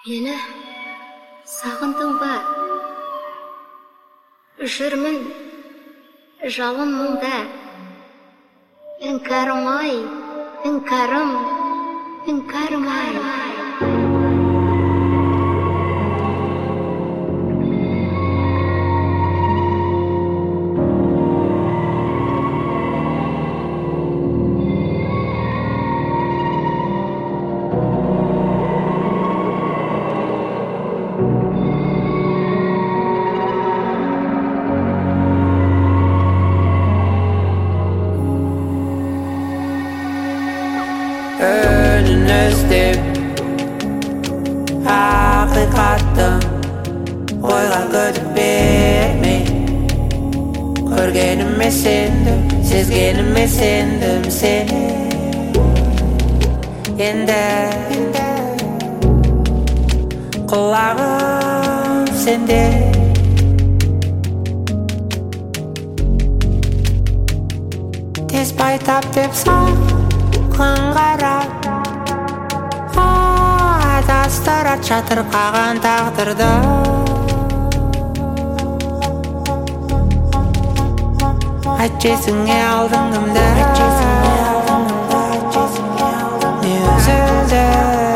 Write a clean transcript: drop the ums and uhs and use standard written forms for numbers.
Meni sағындың ба? Жүрмін жалын мұңда. Іңкәрім ай, іңкәрім ай. Önünü іздеп ақиқаттың ойға күдік бермей көргеніме сендім, сезгеніме сендім сені енді құлағым сенде тез байтап деп күн қарап адастырат жатырқаған тағдырды айт жесіңе алдың кімді не өзіңді